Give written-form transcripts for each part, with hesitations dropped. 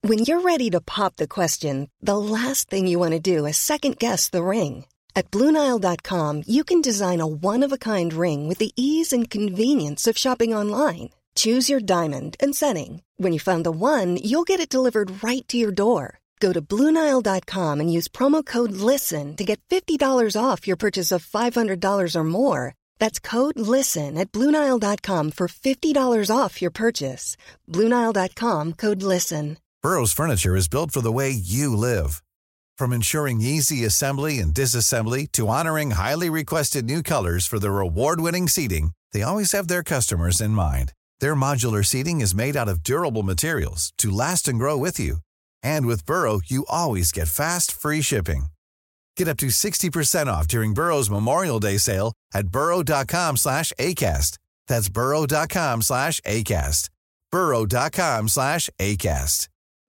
When you're ready to pop the question, the last thing you want to do is second-guess the ring. At BlueNile.com, you can design a one-of-a-kind ring with the ease and convenience of shopping online. Choose your diamond and setting. When you find the one, you'll get it delivered right to your door. Go to BlueNile.com and use promo code LISTEN to get $50 off your purchase of $500 or more. That's code LISTEN at BlueNile.com for $50 off your purchase. BlueNile.com, code LISTEN. Burrow's furniture is built for the way you live. From ensuring easy assembly and disassembly to honoring highly requested new colors for their award-winning seating, they always have their customers in mind. Their modular seating is made out of durable materials to last and grow with you. And with Burrow, you always get fast, free shipping. Get up to 60% off during Burrow's Memorial Day sale at burrow.com/ACAST. That's burrow.com/ACAST. burrow.com/ACAST.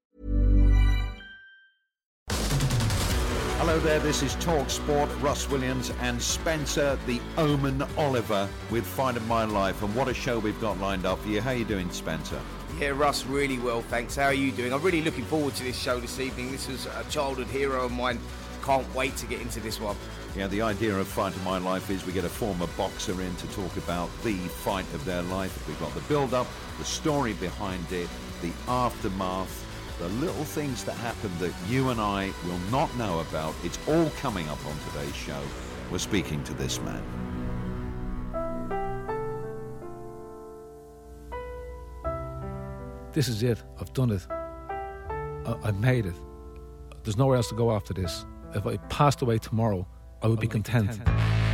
Hello there, this is Talk Sport, Russ Williams and Spencer the Omen Oliver with Fight of My Life. And what a show we've got lined up for you. How are you doing, Spencer? Yeah, Russ, really well, thanks. How are you doing? I'm really looking forward to this show this evening. This was a childhood hero of mine. Can't wait to get into this one. Yeah, the idea of Fight of My Life is we get a former boxer in to talk about the fight of their life. We've got the build-up, the story behind it, the aftermath, the little things that happen that you and I will not know about. It's all coming up on today's show. We're speaking to this man. This is it. I've done it. I've made it. There's nowhere else to go after this. If I passed away tomorrow, I would be content. Eubank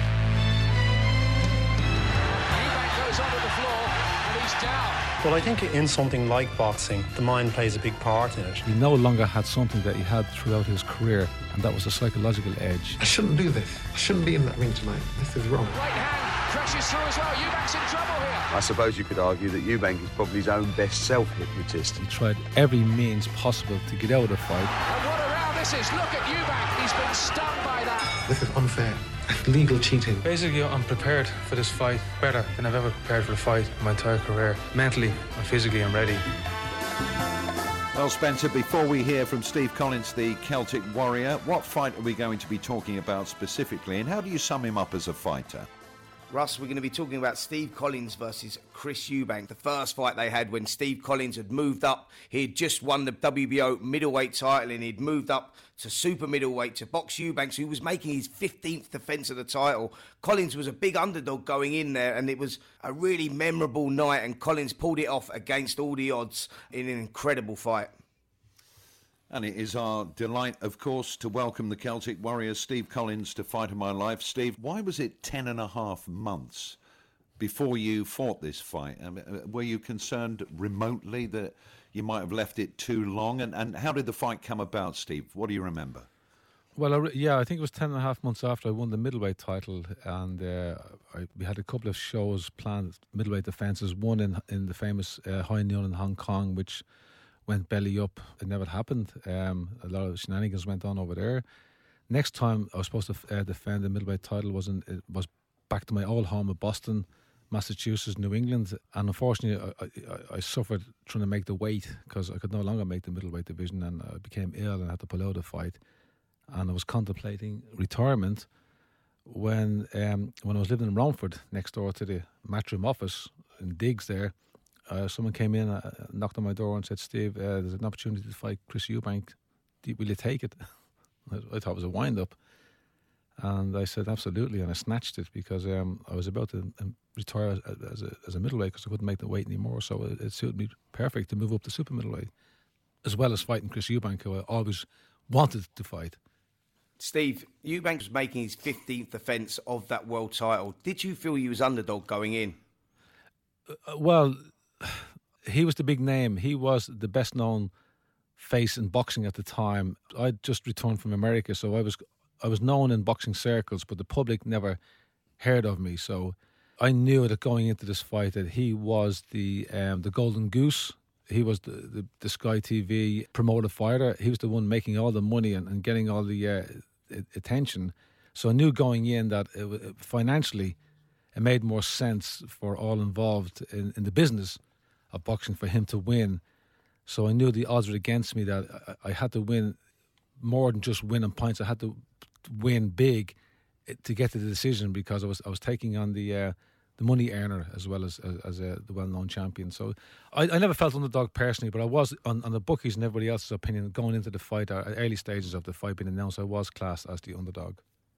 goes onto the floor and he's down. Well, I think in something like boxing, the mind plays a big part in it. He no longer had something that he had throughout his career, and that was a psychological edge. I shouldn't do this. I shouldn't be in that ring tonight. This is wrong. Right hand crashes through as well. Eubank's in trouble here. I suppose you could argue that Eubank is probably his own best self-hypnotist. He tried every means possible to get out of the fight. And what a round this is. Look at Eubank. He's been stung by that. This is unfair. Legal cheating. Basically, I'm prepared for this fight better than I've ever prepared for a fight in my entire career. Mentally and physically, I'm ready. Well, Spencer, before we hear from Steve Collins, the Celtic Warrior, what fight are we going to be talking about specifically, and how do you sum him up as a fighter? Russ, we're going to be talking about Steve Collins versus Chris Eubank. The first fight they had when Steve Collins had moved up. He had just won the WBO middleweight title and he'd moved up to super middleweight to box Eubanks, who was making his 15th defence of the title. Collins was a big underdog going in there and it was a really memorable night and Collins pulled it off against all the odds in an incredible fight. And it is our delight, of course, to welcome the Celtic Warrior, Steve Collins, to Fight of My Life. Steve, why was it 10.5 months before you fought this fight? Were you concerned remotely that you might have left it too long? And how did the fight come about, Steve? What do you remember? Well, I think it was 10.5 months after I won the middleweight title, and we had a couple of shows planned, middleweight defences, one in the famous High Noon in Hong Kong, which went belly up. It never happened. A lot of shenanigans went on over there. Next time I was supposed to defend the middleweight title was back to my old home of Boston, Massachusetts, New England, and unfortunately I suffered trying to make the weight because I could no longer make the middleweight division, and I became ill and had to pull out the fight. And I was contemplating retirement when I was living in Romford, next door to the Matchroom office in Diggs there. Someone came in, knocked on my door and said, Steve, there's an opportunity to fight Chris Eubank. Will you take it? I thought it was a wind-up. And I said, absolutely. And I snatched it because I was about to retire as a middleweight because I couldn't make the weight anymore. So it suited me perfect to move up to super middleweight, as well as fighting Chris Eubank, who I always wanted to fight. Steve, Eubank was making his 15th defence of that world title. Did you feel he was underdog going in? Well, he was the big name. He was the best known face in boxing at the time. I'd just returned from America, so I was known in boxing circles, but the public never heard of me. So I knew that going into this fight that he was the golden goose. He was the Sky TV promoted fighter. He was the one making all the money and getting all the attention. So I knew going in that financially it made more sense for all involved in the business of boxing for him to win. So I knew the odds were against me, that I had to win more than just winning points. I had to win big to get to the decision, because I was taking on the money earner as well as the well-known champion. So I never felt underdog personally, but I was on the bookies and everybody else's opinion going into the fight, or early stages of the fight being announced, I was classed as the underdog.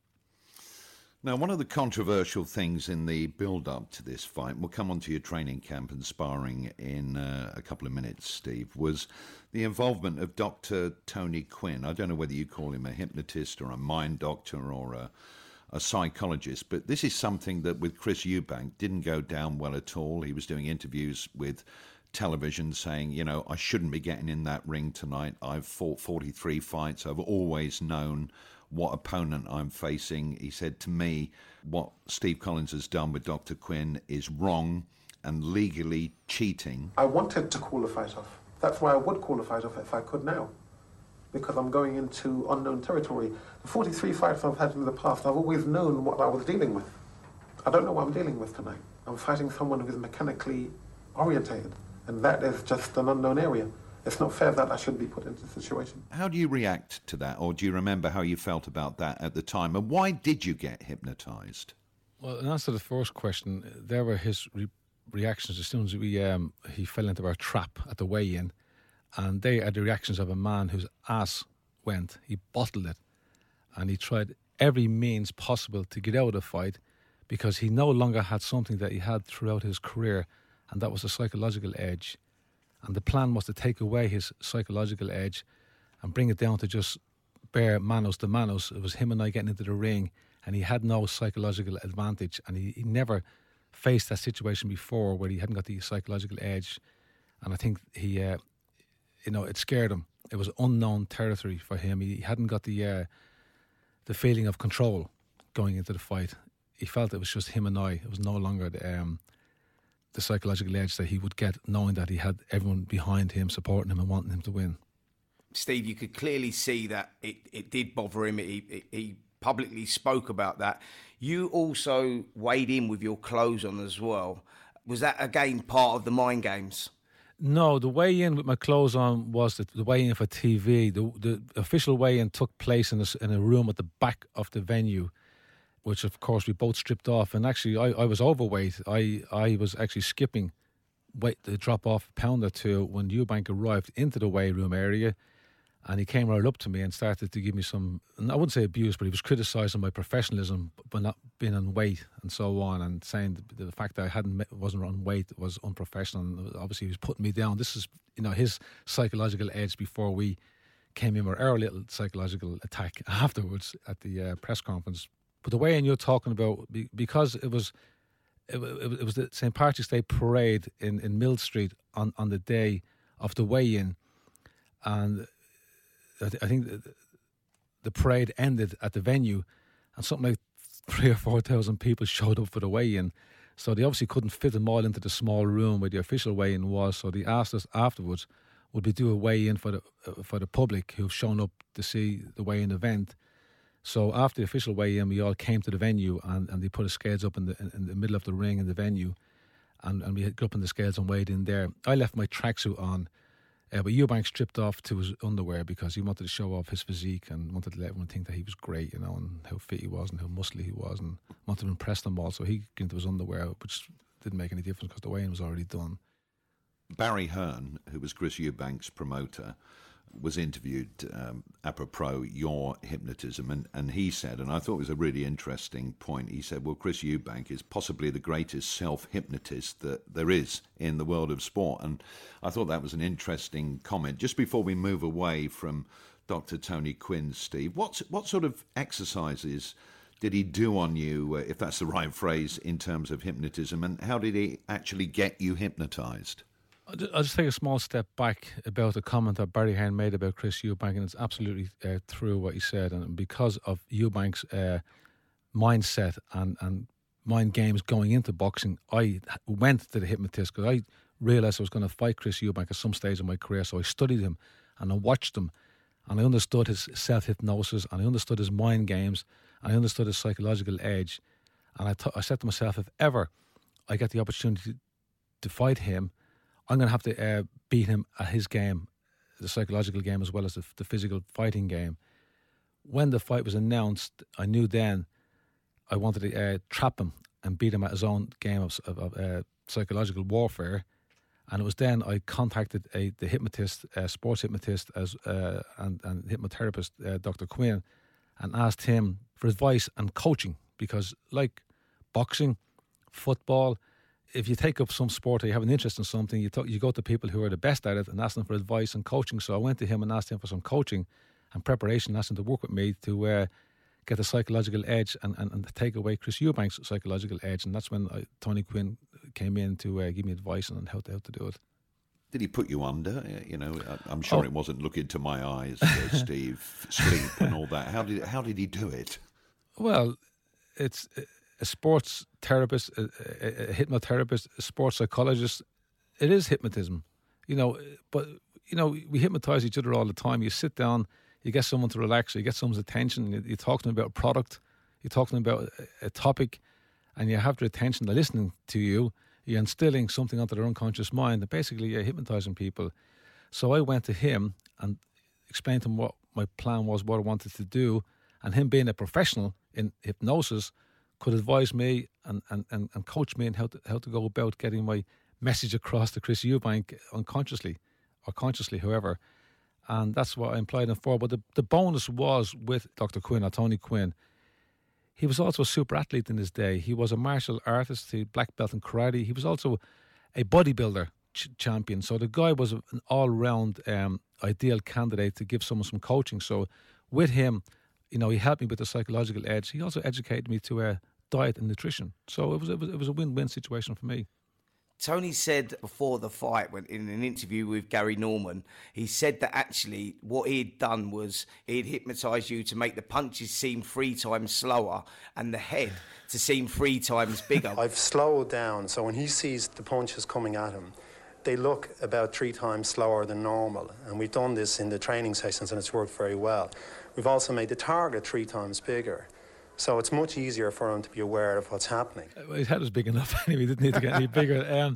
Now, one of the controversial things in the build-up to this fight, we'll come on to your training camp and sparring in a couple of minutes, Steve, was the involvement of Dr. Tony Quinn. I don't know whether you call him a hypnotist or a mind doctor or a psychologist, but this is something that with Chris Eubank didn't go down well at all. He was doing interviews with television saying, you know, I shouldn't be getting in that ring tonight. I've fought 43 fights. I've always known what opponent I'm facing. He said to me, what Steve Collins has done with Dr. Quinn is wrong and legally cheating. I wanted to call the fight off. That's why I would call the fight off if I could now, because I'm going into unknown territory. The 43 fights I've had in the past, I've always known what I was dealing with. I don't know what I'm dealing with tonight. I'm fighting someone who is mechanically orientated, and that is just an unknown area. It's not fair that I should be put into this situation. How do you react to that, or do you remember how you felt about that at the time, and why did you get hypnotised? Well, in answer to the first question, there were his reactions as soon as he fell into our trap at the weigh-in, and they are the reactions of a man whose ass went. He bottled it, and he tried every means possible to get out of the fight, because he no longer had something that he had throughout his career, and that was a psychological edge. And the plan was to take away his psychological edge and bring it down to just bare manos to manos. It was him and I getting into the ring, and he had no psychological advantage, and he never faced that situation before where he hadn't got the psychological edge. And I think he, it scared him. It was unknown territory for him. He hadn't got the feeling of control going into the fight. He felt it was just him and I. It was no longer the psychological edge that he would get, knowing that he had everyone behind him, supporting him and wanting him to win. Steve, you could clearly see that it did bother him. He publicly spoke about that. You also weighed in with your clothes on as well. Was that, again, part of the mind games? No, the weigh-in with my clothes on was the weigh-in for TV. The official weigh-in took place in a room at the back of the venue, which of course we both stripped off. And actually I was overweight. I was actually skipping weight to drop off a pound or two when Eubank arrived into the weigh room area, and he came right up to me and started to give me some, and I wouldn't say abuse, but he was criticising my professionalism but not being on weight and so on, and saying the fact that I wasn't on weight was unprofessional, and obviously he was putting me down. This is his psychological edge before we came in with our little psychological attack afterwards at the press conference. But the weigh-in you're talking about, because it was the St. Patrick's Day parade in Mill Street on the day of the weigh-in, and I think the parade ended at the venue, and something like 3,000 or 4,000 people showed up for the weigh-in. So they obviously couldn't fit them all into the small room where the official weigh-in was. So they asked us afterwards, would we do a weigh-in for the public who've shown up to see the weigh-in event? So after the official weigh-in, we all came to the venue, and they put the scales up in the middle of the ring in the venue, and we got up in the scales and weighed in there. I left my tracksuit on, but Eubank stripped off to his underwear because he wanted to show off his physique and wanted to let everyone think that he was great, and how fit he was and how muscly he was, and wanted to impress them all. So he got into his underwear, which didn't make any difference because the weigh-in was already done. Barry Hearn, who was Chris Eubank's promoter, was interviewed apropos your hypnotism, and he said, and I thought it was a really interesting point, he said, well, Chris Eubank is possibly the greatest self-hypnotist that there is in the world of sport. And I thought that was an interesting comment. Just before we move away from Dr. Tony Quinn, Steve, what sort of exercises did he do on you, if that's the right phrase, in terms of hypnotism, and how did he actually get you hypnotised? I'll just take a small step back about a comment that Barry Hearn made about Chris Eubank, and it's absolutely true what he said. And because of Eubank's mindset and mind games going into boxing, I went to the hypnotist because I realised I was going to fight Chris Eubank at some stage in my career. So I studied him and I watched him, and I understood his self-hypnosis, and I understood his mind games, and I understood his psychological edge. And I said to myself, if ever I get the opportunity to fight him, I'm going to have to beat him at his game, the psychological game as well as the physical fighting game. When the fight was announced, I knew then I wanted to trap him and beat him at his own game of psychological warfare. And it was then I contacted the hypnotist, sports hypnotist and hypnotherapist, Dr. Quinn, and asked him for advice and coaching, because like boxing, football, if you take up some sport or you have an interest in something, you go to people who are the best at it and ask them for advice and coaching. So I went to him and asked him for some coaching and preparation, asked him to work with me to get the psychological edge and take away Chris Eubank's psychological edge. And that's when Tony Quinn came in to give me advice on how to do it. Did he put you under? You know, I'm sure it wasn't look into my eyes, Steve, sleep and all that. How did he do it? Well, it's a sports therapist, a hypnotherapist, a sports psychologist. It is hypnotism, you know. But you know, we hypnotize each other all the time. You sit down, you get someone to relax, you get someone's attention. You talk to them about a product, you talk to them about a topic, and you have their attention. They're listening to you. You're instilling something onto their unconscious mind, and basically you're hypnotizing people. So I went to him and explained to him what my plan was, what I wanted to do, and him being a professional in hypnosis could advise me and coach me in how to go about getting my message across to Chris Eubank unconsciously or consciously, however. And that's what I employed him for. But the bonus was with Dr. Quinn, or Tony Quinn. He was also a super athlete in his day. He was a martial artist, he black belt in karate. He was also a bodybuilder champion. So the guy was an all-round ideal candidate to give someone some coaching. So with him, you know, he helped me with the psychological edge. He also educated me to diet and nutrition. So it was a win-win situation for me. Tony said before the fight, when in an interview with Gary Norman, he said that actually what he'd done was he'd hypnotised you to make the punches seem 3 times slower and the head to seem 3 times bigger. I've slowed down, so when he sees the punches coming at him, they look about 3 times slower than normal. And we've done this in the training sessions and it's worked very well. We've also made the target 3 times bigger. So it's much easier for him to be aware of what's happening. His head was big enough anyway, he didn't need to get any bigger.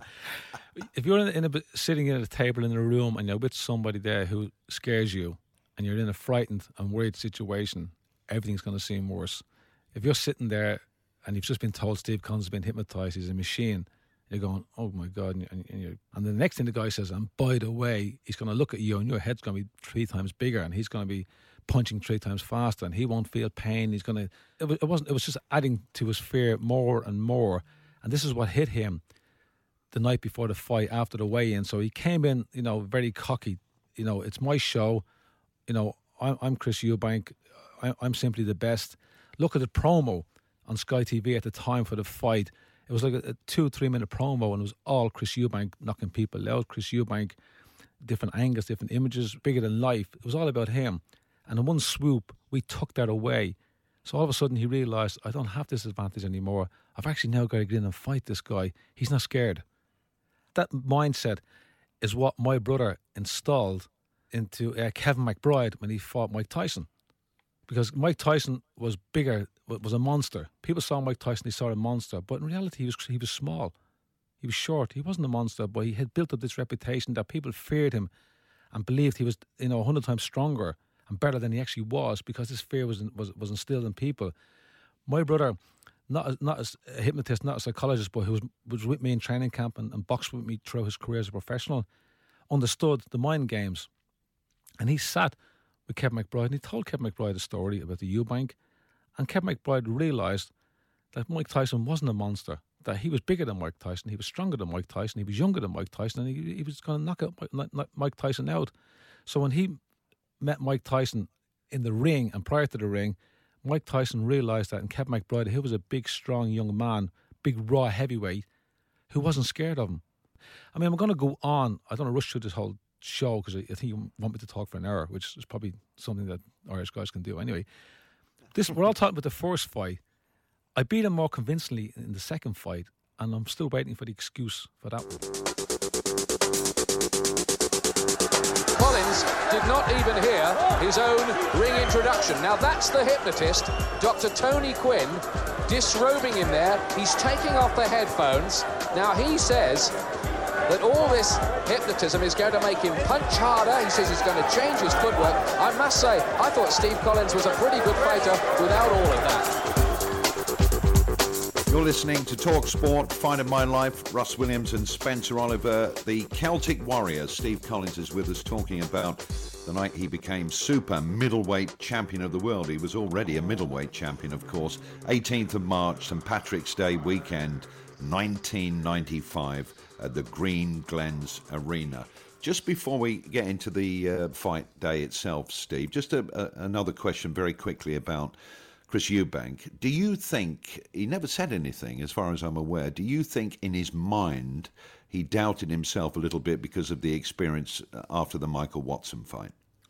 If you're sitting at a table in a room and you're with somebody there who scares you and you're in a frightened and worried situation, everything's going to seem worse. If you're sitting there and you've just been told Steve Collins has been hypnotised, he's a machine, you're going, oh my God. And the next thing the guy says, and by the way, he's going to look at you and your head's going to be 3 times bigger and he's going to be punching 3 times faster and he won't feel pain. He's going to, it was just adding to his fear more and more. And this is what hit him the night before the fight after the weigh-in. So he came in, you know, very cocky. You know, it's my show. You know, I'm Chris Eubank. I'm simply the best. Look at the promo on Sky TV at the time for the fight. It was like a 2-3 minute promo and it was all Chris Eubank knocking people out. Chris Eubank, different angles, different images, bigger than life. It was all about him. And in one swoop, we took that away. So all of a sudden he realised, I don't have this advantage anymore. I've actually now got to get in and fight this guy. He's not scared. That mindset is what my brother installed into Kevin McBride when he fought Mike Tyson. Because Mike Tyson was bigger, was a monster. People saw Mike Tyson, they saw a monster. But in reality, he was small. He was short. He wasn't a monster, but he had built up this reputation that people feared him and believed he was, 100 times stronger and better than he actually was, because this fear was instilled in people. My brother, not as a hypnotist, not a psychologist, but who was with me in training camp and boxed with me throughout his career as a professional, understood the mind games. And he sat with Kevin McBride and he told Kevin McBride a story about the Eubank. And Kevin McBride realised that Mike Tyson wasn't a monster, that he was bigger than Mike Tyson, he was stronger than Mike Tyson, he was younger than Mike Tyson, and he was going to knock out Mike Tyson out. So when he met Mike Tyson in the ring and prior to the ring, Mike Tyson realised that in Kevin McBride, he was a big, strong young man, big, raw heavyweight, who wasn't scared of him. I mean, I'm going to go on. I don't want to rush through this whole show because I think you want me to talk for an hour, which is probably something that Irish guys can do anyway. We're all talking about the first fight. I beat him more convincingly in the second fight, and I'm still waiting for the excuse for that one. Collins did not even hear his own ring introduction. Now that's the hypnotist, Dr. Tony Quinn, disrobing him there. He's taking off the headphones. Now he says that all this hypnotism is going to make him punch harder. He says he's going to change his footwork. I must say, I thought Steve Collins was a pretty good fighter without all of that. You're listening to Talk Sport, Fight of My Life. Russ Williams and Spencer Oliver. The Celtic Warrior, Steve Collins, is with us talking about the night he became super middleweight champion of the world. He was already a middleweight champion, of course. 18th of March, St. Patrick's Day weekend, 1995, at the Green Glens Arena. Just before we get into the fight day itself, Steve, just another question very quickly about Chris Eubank. Do you think, he never said anything as far as I'm aware, do you think in his mind he doubted himself a little bit because of the experience after the Michael Watson fight?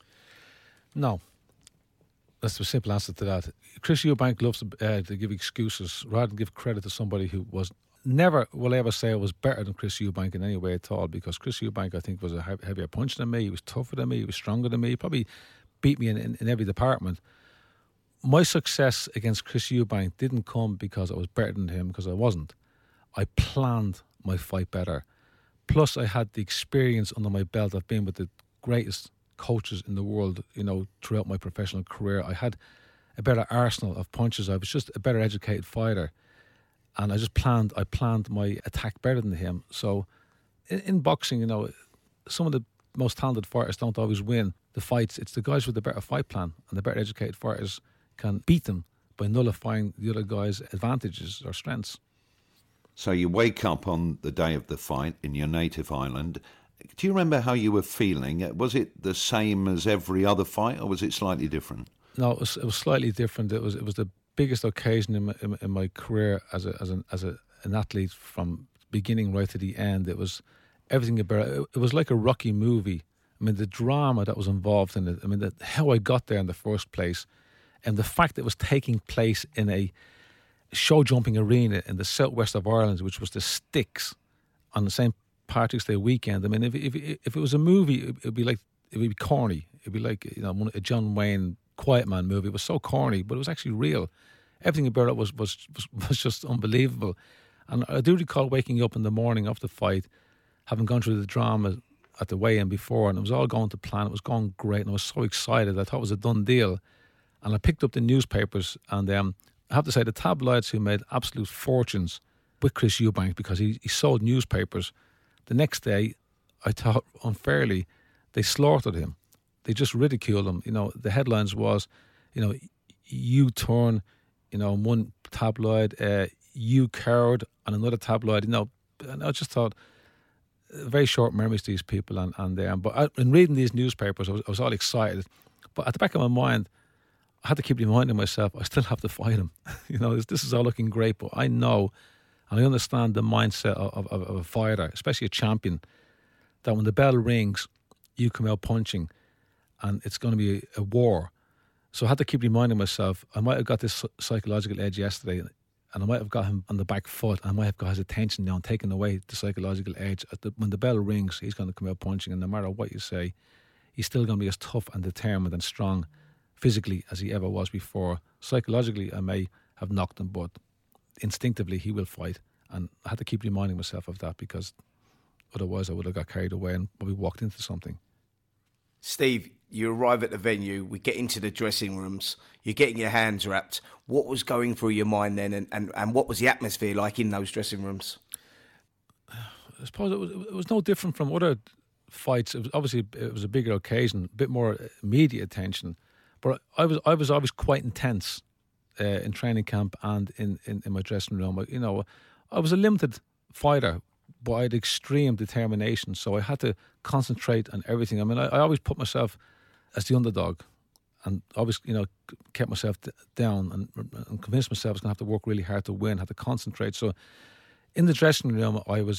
No. That's the simple answer to that. Chris Eubank loves to give excuses rather than give credit to somebody who was never will I ever say I was better than Chris Eubank in any way at all, because Chris Eubank, I think, was a heavier puncher than me. He was tougher than me. He was stronger than me. He probably beat me in every department. My success against Chris Eubank didn't come because I was better than him, because I wasn't. I planned my fight better. Plus, I had the experience under my belt. I've been with the greatest coaches in the world, throughout my professional career. I had a better arsenal of punches. I was just a better educated fighter. And I planned my attack better than him. So in boxing, some of the most talented fighters don't always win the fights. It's the guys with the better fight plan, and the better educated fighters can beat them by nullifying the other guy's advantages or strengths. So you wake up on the day of the fight in your native island. Do you remember how you were feeling? Was it the same as every other fight, or was it slightly different? No, it was slightly different. It was the biggest occasion in my career as an athlete, from beginning right to the end. It was everything about it. It was like a Rocky movie. I mean, the drama that was involved in it. I mean, how I got there in the first place, and the fact that it was taking place in a show jumping arena in the southwest of Ireland, which was the Sticks, on the St. Patrick's Day weekend. I mean, if it was a movie, it would be corny. It'd be like a John Wayne Quiet Man movie. It was so corny, but it was actually real. Everything about it was just unbelievable. And I do recall waking up in the morning of the fight, having gone through the drama at the weigh-in before, and it was all going to plan. It was going great, and I was so excited. I thought it was a done deal. And I picked up the newspapers, and I have to say, the tabloids, who made absolute fortunes with Chris Eubank because he sold newspapers, the next day, I thought unfairly, they slaughtered him. They just ridiculed him. The headlines was, U-turn, one tabloid, you coward, and another tabloid, and I just thought, very short memories to these people, but in reading these newspapers, I was all excited. But at the back of my mind, I had to keep reminding myself, I still have to fight him. This is all looking great, but I know, and I understand the mindset of a fighter, especially a champion, that when the bell rings, you come out punching, and it's going to be a war. So I had to keep reminding myself, I might have got this psychological edge yesterday, and I might have got him on the back foot, and I might have got his attention now and taken away the psychological edge. When the bell rings, he's going to come out punching, and no matter what you say, he's still going to be as tough and determined and strong physically as he ever was before. Psychologically, I may have knocked him, but instinctively he will fight. And I had to keep reminding myself of that, because otherwise I would have got carried away and probably walked into something. Steve, you arrive at the venue, we get into the dressing rooms, you're getting your hands wrapped. What was going through your mind then, and what was the atmosphere like in those dressing rooms? I suppose it was no different from other fights. It was a bigger occasion, a bit more media attention. But I was always quite intense in training camp and in my dressing room. I was a limited fighter, but I had extreme determination, so I had to concentrate on everything. I mean, I always put myself as the underdog, and always, kept myself down and convinced myself I was going to have to work really hard to win, had to concentrate. So in the dressing room, I was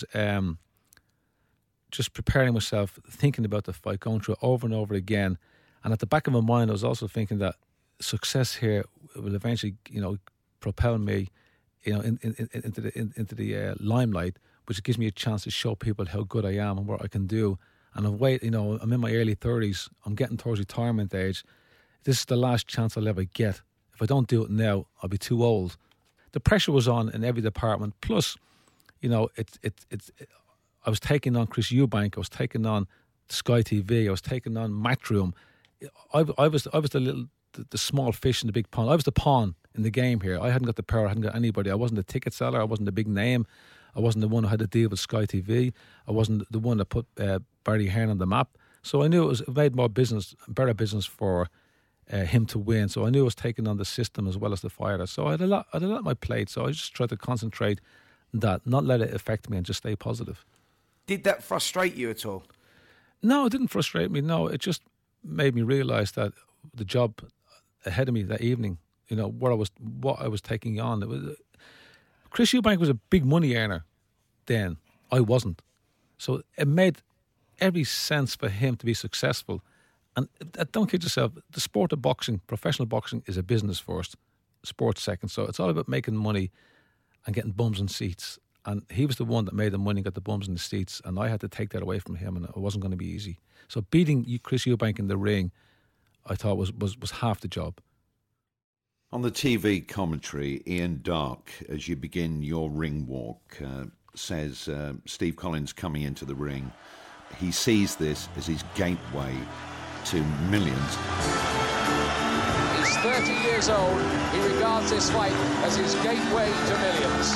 just preparing myself, thinking about the fight, going through it over and over again. And at the back of my mind, I was also thinking that success here will eventually, propel me, into the limelight, which gives me a chance to show people how good I am and what I can do. And I'm in my early 30s. I'm getting towards retirement age. This is the last chance I'll ever get. If I don't do it now, I'll be too old. The pressure was on in every department. Plus, I I was taking on Chris Eubank, I was taking on Sky TV, I was taking on Matchroom. I was the small fish in the big pond. I was the pawn in the game here. I hadn't got the power, I hadn't got anybody. I wasn't a ticket seller, I wasn't the big name. I wasn't the one who had to deal with Sky TV. I wasn't the one that put Barry Hearn on the map. So I knew it made better business for him to win. So I knew I was taking on the system as well as the fighter. So I had a lot on my plate. So I just tried to concentrate on that, not let it affect me, and just stay positive. Did that frustrate you at all? No, it didn't frustrate me. No, it just made me realise that the job ahead of me that evening, what I was taking on. Chris Eubank was a big money earner then. I wasn't. So it made every sense for him to be successful. And don't kid yourself, the sport of boxing, professional boxing, is a business first, sports second. So it's all about making money and getting bums in seats. And he was the one that made the money and got the bums in the seats. And I had to take that away from him, and it wasn't going to be easy. So beating Chris Eubank in the ring, I thought was half the job. On the TV commentary, Ian Darke, as you begin your ring walk, says Steve Collins coming into the ring, he sees this as his gateway to millions. He's 30 years old. He regards this fight as his gateway to millions.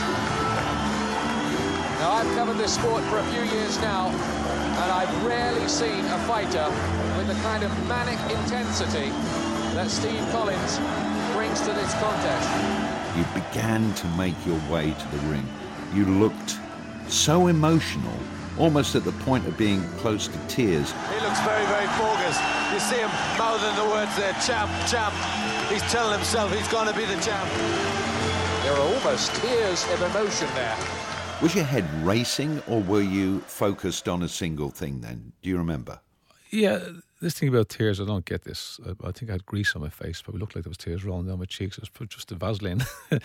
Now, I've covered this sport for a few years now, and I've rarely seen a fighter with the kind of manic intensity that Steve Collins brings to this contest. You began to make your way to the ring. You looked so emotional, almost at the point of being close to tears. He looks very, very focused. You see him mouthing the words there, champ, champ. He's telling himself he's going to be the champ. There are almost tears of emotion there. Was your head racing, or were you focused on a single thing then? Do you remember? Yeah, this thing about tears, I don't get this. I think I had grease on my face, but it looked like there was tears rolling down my cheeks. It was just the Vaseline.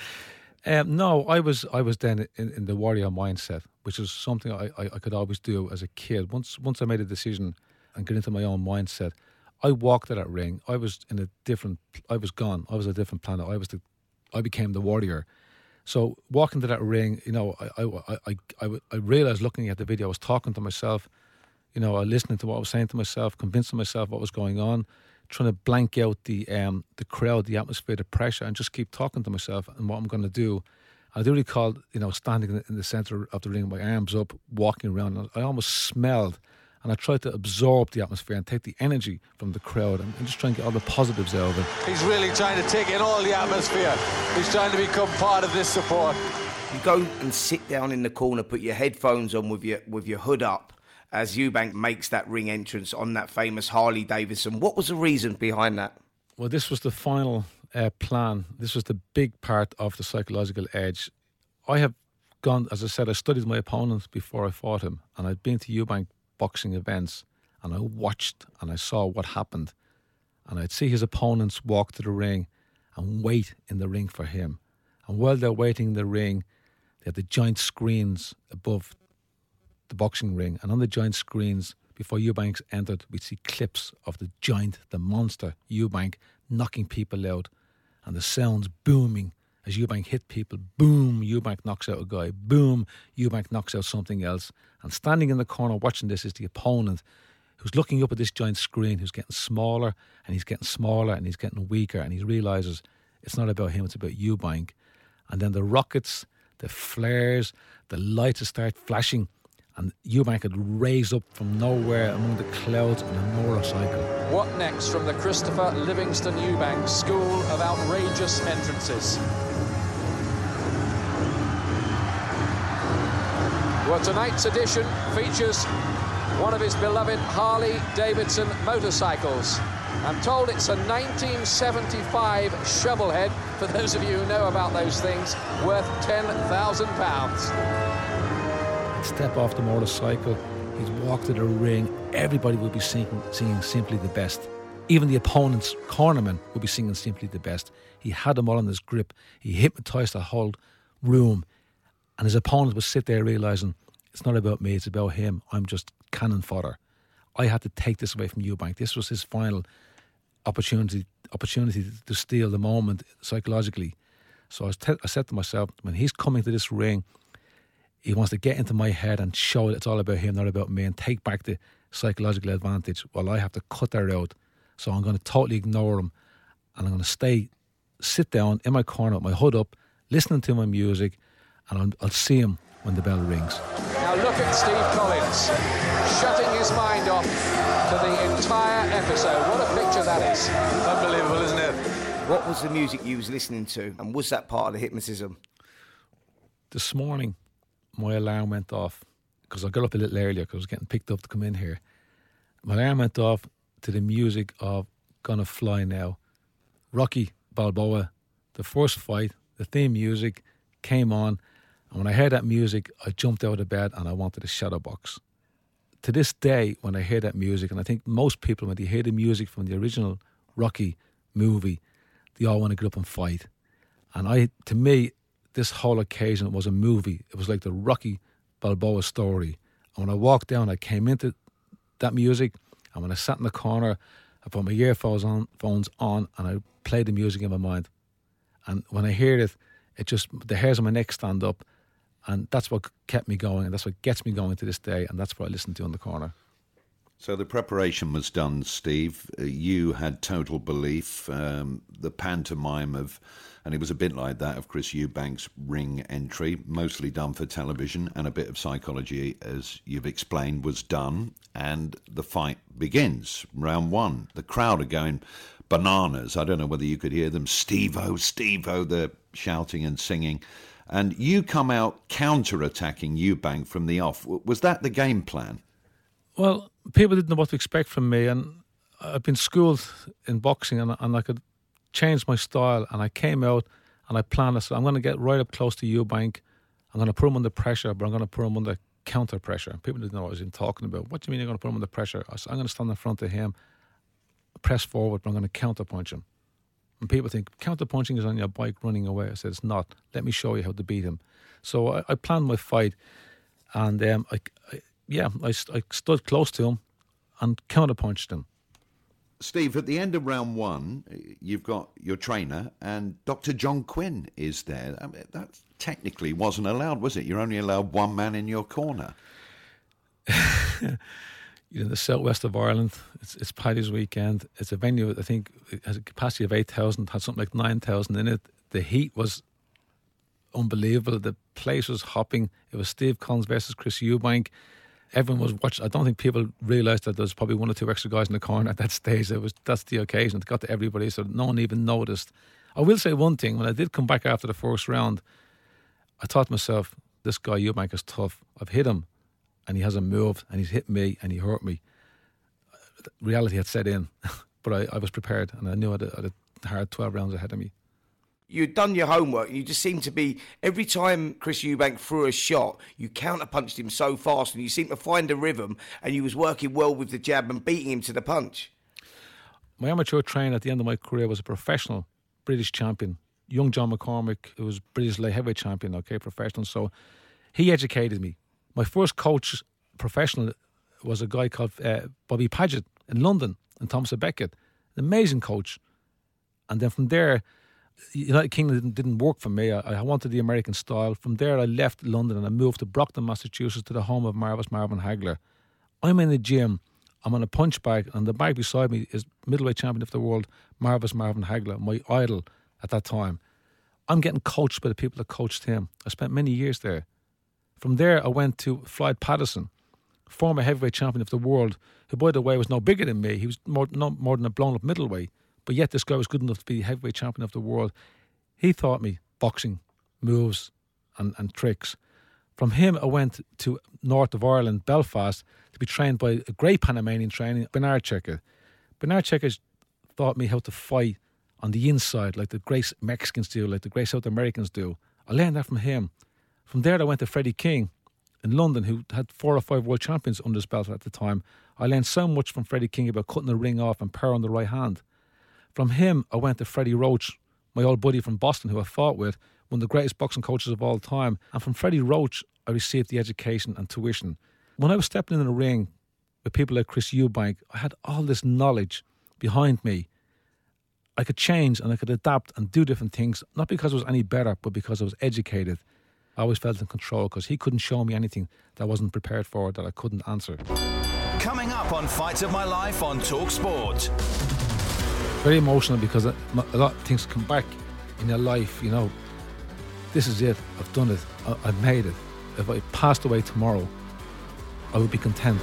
No, I was then in the warrior mindset, which is something I could always do as a kid. Once I made a decision and get into my own mindset, I walked to that ring. I was gone. I was a different planet. I became the warrior. So walking to that ring, I realised looking at the video, I was talking to myself, listening to what I was saying to myself, convincing myself what was going on, trying to blank out the crowd, the atmosphere, the pressure, and just keep talking to myself and what I'm going to do. I do recall, standing in the centre of the ring, my arms up, walking around, and I almost smelled, and I tried to absorb the atmosphere and take the energy from the crowd and just try and get all the positives out of it. He's really trying to take in all the atmosphere. He's trying to become part of this support. You go and sit down in the corner, put your headphones on with your hood up, as Eubank makes that ring entrance on that famous Harley Davidson. What was the reason behind that? Well, this was the final plan. This was the big part of the psychological edge. I have gone, as I said, I studied my opponent before I fought him, and I'd been to Eubank boxing events, and I watched and I saw what happened, and I'd see his opponents walk to the ring and wait in the ring for him. And while they're waiting in the ring, they have the giant screens above the boxing ring, and on the giant screens, before Eubank entered, we'd see clips of the giant, the monster Eubank knocking people out, and the sounds booming as Eubank hit people. Boom, Eubank knocks out a guy. Boom, Eubank knocks out something else. And standing in the corner watching this is the opponent, who's looking up at this giant screen, who's getting smaller, and he's getting smaller, and he's getting weaker, and he realises it's not about him, it's about Eubank. And then the rockets, the flares, the lights start flashing, and Eubank had raised up from nowhere among the clouds on a motorcycle. What next from the Christopher Livingston Eubank School of Outrageous Entrances? Well, tonight's edition features one of his beloved Harley Davidson motorcycles. I'm told it's a 1975 Shovelhead, for those of you who know about those things, worth £10,000. Step off the motorcycle, he'd walk to the ring, everybody would be singing Simply the Best. Even the opponent's cornerman would be singing Simply the Best. He had them all in his grip. He hypnotised the whole room. And his opponent would sit there realising, it's not about me, it's about him. I'm just cannon fodder. I had to take this away from Eubank. This was his final opportunity to steal the moment psychologically. So I said to myself, when he's coming to this ring, he wants to get into my head and show it's all about him, not about me, and take back the psychological advantage. Well, I have to cut that out. So I'm going to totally ignore him, and I'm going to sit down in my corner with my hood up, listening to my music, and I'll see him when the bell rings. Now look at Steve Collins, shutting his mind off to the entire episode. What a picture that is. Unbelievable, isn't it? What was the music you was listening to, and was that part of the hypnotism? This morning, my alarm went off, because I got up a little earlier because I was getting picked up to come in here. My alarm went off to the music of Gonna Fly Now. Rocky Balboa, the first fight, the theme music came on, and when I heard that music, I jumped out of bed and I wanted a shadow box. To this day, when I hear that music, and I think most people, when they hear the music from the original Rocky movie, they all want to get up and fight. And to me, this whole occasion was a movie. It was like the Rocky Balboa story. And when I walked down, I came into that music, and when I sat in the corner, I put my earphones on, and I played the music in my mind. And when I heard it, the hairs on my neck stand up, and that's what kept me going, and that's what gets me going to this day, and that's what I listen to in the corner. So the preparation was done, Steve. You had total belief. The pantomime of, and it was a bit like that of Chris Eubank's ring entry, mostly done for television, and a bit of psychology, as you've explained, was done. And the fight begins. Round one. The crowd are going bananas. I don't know whether you could hear them. Steve-O, Steve-O, they're shouting and singing. And you come out counter-attacking Eubank from the off. Was that the game plan? Well, people didn't know what to expect from me, and I've been schooled in boxing, and I could change my style, and I came out and I planned this. I'm going to get right up close to Eubank. I'm going to put him under pressure, but I'm going to put him under counter pressure. People didn't know what I was even talking about. What do you mean you're going to put him under pressure? I said, I'm going to stand in front of him, press forward, but I'm going to counter punch him. And people think counter punching is on your bike running away. I said, it's not. Let me show you how to beat him. So I planned my fight, and I stood close to him and counter-punched him. Steve, at the end of round one, you've got your trainer, and Dr. John Quinn is there. I mean, that technically wasn't allowed, was it? You're only allowed one man in your corner. You're in the southwest of Ireland. It's Paddy's weekend. It's a venue, I think, it has a capacity of 8,000, had something like 9,000 in it. The heat was unbelievable. The place was hopping. It was Steve Collins versus Chris Eubank. Everyone was watching. I don't think people realised that there's probably one or two extra guys in the corner at that stage. That's the occasion. It got to everybody, so no one even noticed. I will say one thing. When I did come back after the first round, I thought to myself, this guy Eubank is tough. I've hit him, and he hasn't moved, and he's hit me, and he hurt me. Reality had set in, but I was prepared, and I knew I had a hard 12 rounds ahead of me. You'd done your homework, and you just seemed to be, every time Chris Eubank threw a shot, you counter-punched him so fast, and you seemed to find a rhythm, and you was working well with the jab and beating him to the punch. My amateur trainer at the end of my career was a professional British champion, young John McCormick, who was British light heavyweight champion, professional. So he educated me. My first coach, professional, was a guy called Bobby Paget in London, and Thomas A. Beckett, an amazing coach. And then from there, United Kingdom didn't work for me. I wanted the American style. From there, I left London and I moved to Brockton, Massachusetts, to the home of Marvelous Marvin Hagler. I'm in the gym. I'm on a punch bag, and the bag beside me is middleweight champion of the world, Marvelous Marvin Hagler, my idol at that time. I'm getting coached by the people that coached him. I spent many years there. From there, I went to Floyd Patterson, former heavyweight champion of the world, who, by the way, was no bigger than me. He was more than a blown-up middleweight. But yet this guy was good enough to be heavyweight champion of the world. He taught me boxing, moves and tricks. From him, I went to north of Ireland, Belfast, to be trained by a great Panamanian trainer, Bernard Checker. Bernard Checker taught me how to fight on the inside, like the great Mexicans do, like the great South Americans do. I learned that from him. From there, I went to Freddie King in London, who had 4 or 5 world champions under his belt at the time. I learned so much from Freddie King about cutting the ring off and power on the right hand. From him, I went to Freddie Roach, my old buddy from Boston, who I fought with, one of the greatest boxing coaches of all time. And from Freddie Roach, I received the education and tuition. When I was stepping in the ring with people like Chris Eubank, I had all this knowledge behind me. I could change and I could adapt and do different things, not because I was any better, but because I was educated. I always felt in control because he couldn't show me anything that I wasn't prepared for, that I couldn't answer. Coming up on Fight of My Life on Talk Sport. Very emotional because a lot of things come back in your life, you know. This is it. I've done it. I've made it. If I passed away tomorrow, I would be content.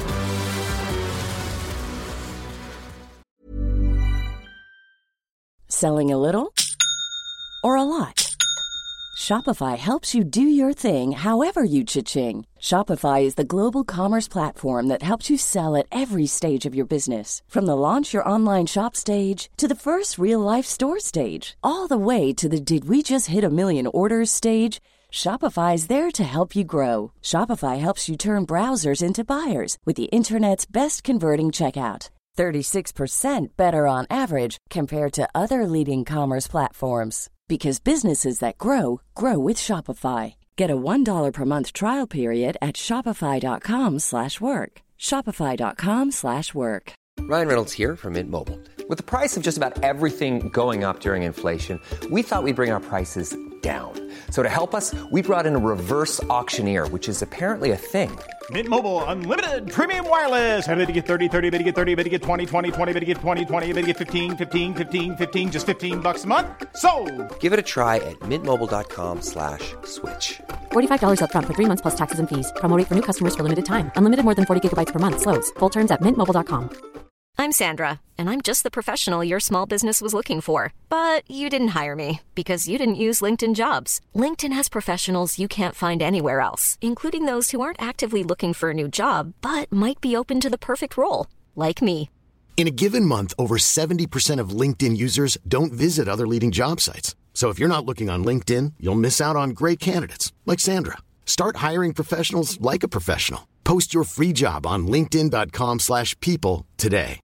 Selling a little or a lot? Shopify helps you do your thing however you cha-ching. Shopify is the global commerce platform that helps you sell at every stage of your business. From the launch your online shop stage to the first real-life store stage, all the way to the did we just hit a million orders stage. Shopify is there to help you grow. Shopify helps you turn browsers into buyers with the internet's best converting checkout. 36% better on average compared to other leading commerce platforms. Because businesses that grow, grow with Shopify. Get a $1 per month trial period at shopify.com/work. Shopify.com/work. Ryan Reynolds here from Mint Mobile. With the price of just about everything going up during inflation, we thought we'd bring our prices down. So to help us, we brought in a reverse auctioneer, which is apparently a thing. Mint Mobile Unlimited Premium Wireless. How to get 30, 30, bit to get 30, bit to get 20, 20, 20, bit to get 20, 20, bit to get 15, 15, 15, 15, just $15 a month? Sold! Give it a try at mintmobile.com/switch. $45 up front for 3 months plus taxes and fees. Promo rate for new customers for limited time. Unlimited more than 40 gigabytes per month. Slows full terms at mintmobile.com. I'm Sandra, and I'm just the professional your small business was looking for. But you didn't hire me because you didn't use LinkedIn Jobs. LinkedIn has professionals you can't find anywhere else, including those who aren't actively looking for a new job, but might be open to the perfect role, like me. In a given month, over 70% of LinkedIn users don't visit other leading job sites. So if you're not looking on LinkedIn, you'll miss out on great candidates like Sandra. Start hiring professionals like a professional. Post your free job on linkedin.com/people today.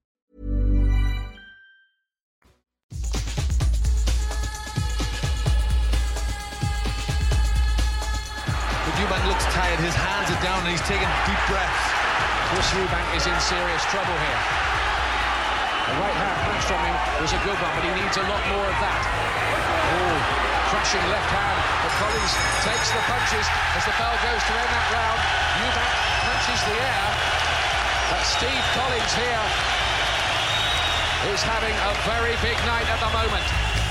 Eubank looks tired, his hands are down and he's taking deep breaths. Chris Eubank is in serious trouble here. The right hand punch from him was a good one, but he needs a lot more of that. Oh, crushing left hand, but Collins takes the punches as the bell goes to end that round. Eubank punches the air, but Steve Collins here is having a very big night at the moment.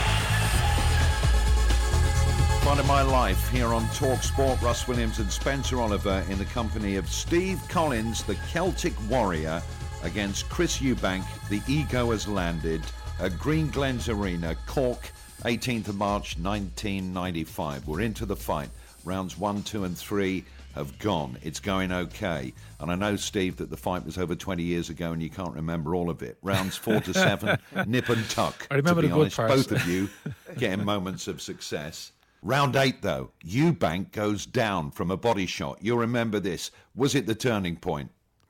Fight of My Life here on Talk Sport. Russ Williams and Spencer Oliver in the company of Steve Collins, the Celtic Warrior, against Chris Eubank. The ego has landed at Green Glens Arena, Cork, 18th of March 1995. We're into the fight. Rounds 1, 2 and 3 have gone. It's going okay. And I know, Steve, that the fight was over 20 years ago and you can't remember all of it. Rounds 4 to 7, nip and tuck. I remember to be the good honest, parts. both of you getting moments of success. Round 8, though, Eubank goes down from a body shot. You'll remember this. Was it the turning point?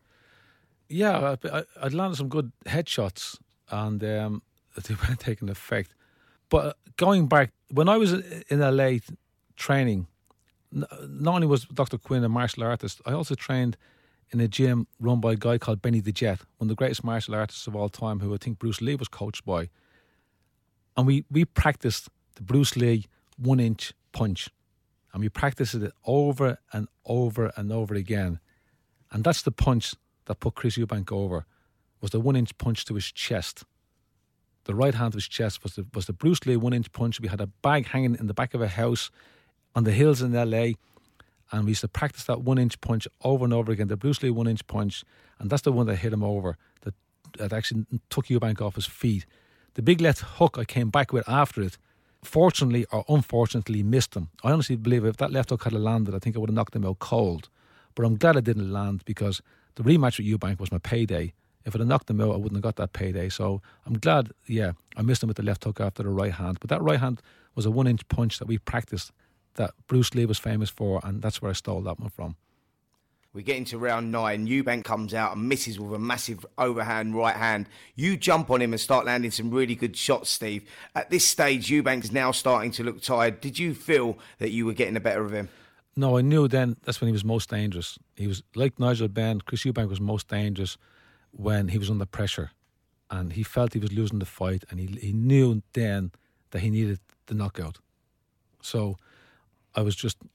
Yeah, I'd landed some good headshots and they weren't taking effect. But going back, when I was in LA training, not only was Dr. Quinn a martial artist, I also trained in a gym run by a guy called Benny the Jet, one of the greatest martial artists of all time, who I think Bruce Lee was coached by. And we practiced the Bruce Lee 1-inch punch, and we practiced it over and over and over again. And that's the punch that put Chris Eubank over, was the 1-inch punch to his chest. The right hand of his chest was the Bruce Lee 1-inch punch. We had a bag hanging in the back of a house on the hills in LA, and we used to practice that 1-inch punch over and over again, the Bruce Lee 1-inch punch, and that's the one that hit him over, that actually took Eubank off his feet. The big left hook I came back with after it, fortunately or unfortunately, missed him. I honestly believe if that left hook had landed, I think I would have knocked him out cold. But I'm glad it didn't land, because the rematch with Eubank was my payday. If I'd have knocked him out, I wouldn't have got that payday. So I'm glad, I missed him with the left hook after the right hand. But that right hand was a 1-inch punch that we practiced, that Bruce Lee was famous for, and that's where I stole that one from. We get into round 9. Eubank comes out and misses with a massive overhand right hand. You jump on him and start landing some really good shots, Steve. At this stage, Eubank is now starting to look tired. Did you feel that you were getting the better of him? No, I knew then that's when he was most dangerous. He was like Nigel Benn. Chris Eubank was most dangerous when he was under pressure, and he felt he was losing the fight, and he knew then that he needed the knockout. So I was just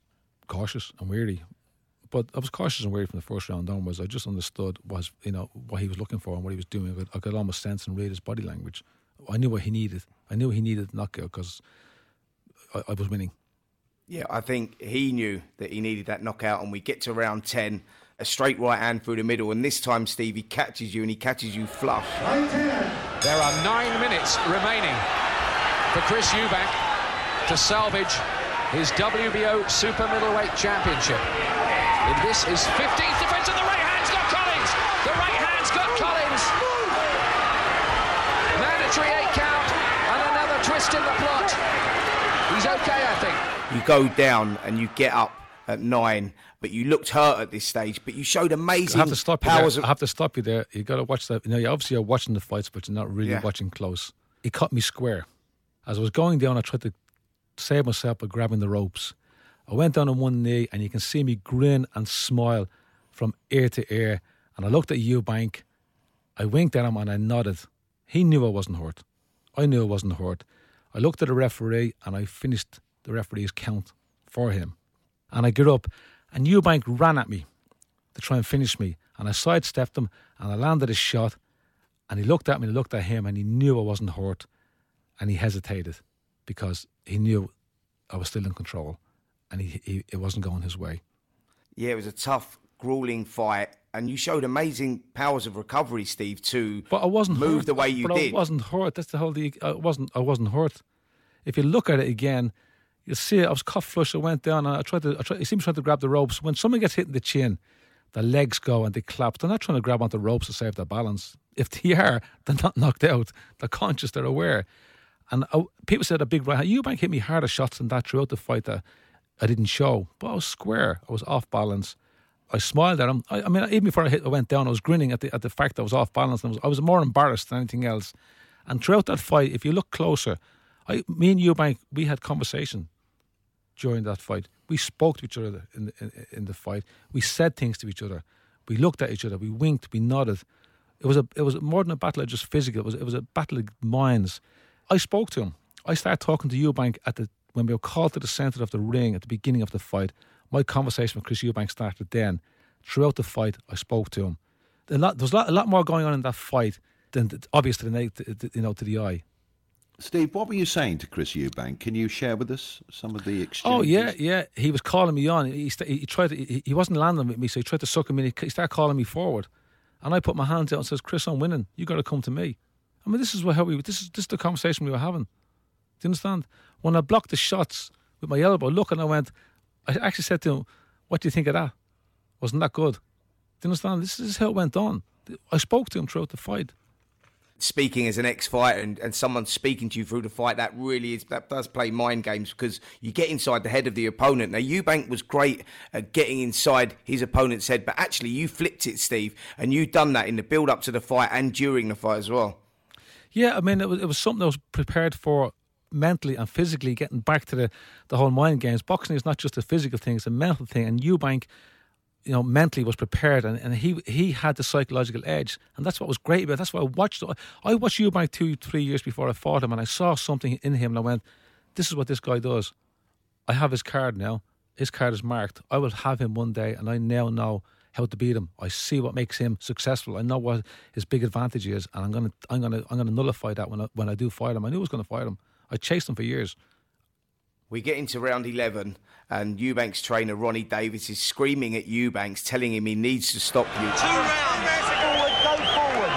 cautious and wary. But I was cautious and wary from the first round onwards. I just understood what he was looking for and what he was doing. I could almost sense and read his body language. I knew what he needed. I knew he needed knockout because I was winning. Yeah, I think he knew that he needed that knockout, and we get to round 10, a straight right hand through the middle, and this time, Steve, he catches you, and he catches you flush. There are 9 minutes remaining for Chris Eubank to salvage his WBO Super Middleweight Championship. And this is 15th defence, and the right hand's got Collins! The right hand's got Collins! Mandatory 8 count, and another twist in the plot. He's okay, I think. You go down and you get up at 9, but you looked hurt at this stage, but you showed amazing powers. I have to stop you there. You got to watch that. You obviously you're watching the fights, but you're not really watching close. He cut me square. As I was going down, I tried to save myself by grabbing the ropes. I went down on one knee, and you can see me grin and smile from ear to ear. And I looked at Eubank. I winked at him and I nodded. He knew I wasn't hurt. I knew I wasn't hurt. I looked at the referee and I finished the referee's count for him. And I got up, and Eubank ran at me to try and finish me. And I sidestepped him, and I landed a shot. And he looked at me, and I looked at him, and he knew I wasn't hurt. And he hesitated because he knew I was still in control, and it wasn't going his way. Yeah, it was a tough, grueling fight, and you showed amazing powers of recovery, Steve, to but I wasn't move hurt, the way you did. I wasn't hurt. That's the whole thing. I wasn't hurt. If you look at it again, you'll see it. I was cuff flush. I went down and he seems trying to grab the ropes. When someone gets hit in the chin, the legs go and they collapse. They're not trying to grab onto ropes to save their balance. If they are, they're not knocked out. They're conscious. They're aware. And people said a big right hand. Eubank hit me harder shots than that throughout the fight that I didn't show. But I was square. I was off balance. I smiled at him. I mean, even before I went down, I was grinning at the fact that I was off balance. And I was more embarrassed than anything else. And throughout that fight, if you look closer, me and Eubank, we had conversation during that fight. We spoke to each other in the fight. We said things to each other. We looked at each other. We winked. We nodded. It was more than a battle of just physical. It was a battle of minds. I spoke to him. I started talking to Eubank when we were called to the centre of the ring at the beginning of the fight. My conversation with Chris Eubank started then. Throughout the fight, I spoke to him. There was a lot more going on in that fight than obvious to the eye. Steve, what were you saying to Chris Eubank? Can you share with us some of the exchanges? Oh, yeah. He was calling me on. He wasn't landing with me, so he tried to suck me in. He started calling me forward. And I put my hands out and says, Chris, I'm winning. You got to come to me. I mean, this is the conversation we were having. Do you understand? When I blocked the shots with my elbow, I actually said to him, what do you think of that? Wasn't that good? Do you understand? This is how it went on. I spoke to him throughout the fight. Speaking as an ex-fighter and someone speaking to you through the fight, that does play mind games because you get inside the head of the opponent. Now, Eubank was great at getting inside his opponent's head, but actually you flipped it, Steve, and you've done that in the build-up to the fight and during the fight as well. Yeah, I mean, it was something I was prepared for mentally and physically, getting back to the whole mind games. Boxing is not just a physical thing, it's a mental thing, and Eubank, mentally was prepared, and he had the psychological edge, and that's what was great about it. That's what I watched Eubank 2-3 years before I fought him, and I saw something in him, and I went, this is what this guy does. I have his card now. His card is marked. I will have him one day, and I now know how to beat him. I see what makes him successful. I know what his big advantage is, and I'm gonna nullify that when I do fight him. I knew I was going to fight him. I chased him for years. We get into round 11 and Eubank's trainer Ronnie Davis is screaming at Eubanks, telling him he needs to stop you. 2 rounds. Go forward.